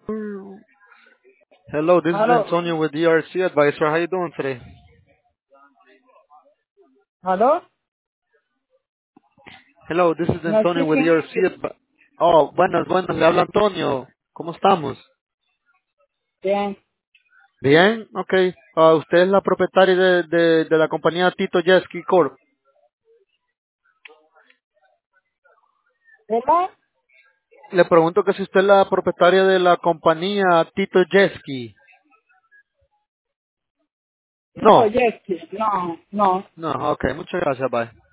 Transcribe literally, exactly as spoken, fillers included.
Hello, this is ¿Aló? Antonio with D R C Advisor. How you doing today? ¿Aló? Hello, this is No Antonio speak with D R C English. Advisor. Oh, buenas, buenas. Le habla Antonio. ¿Cómo estamos? Bien. Bien, ok. Ah, usted es la propietaria de, de, de la compañía Tito Jet Ski Corp. ¿Verdad? Le pregunto que si usted es la propietaria de la compañía Tito Jet Ski. Tito No. Jeffy. No, no. No, ok. Muchas gracias, bye.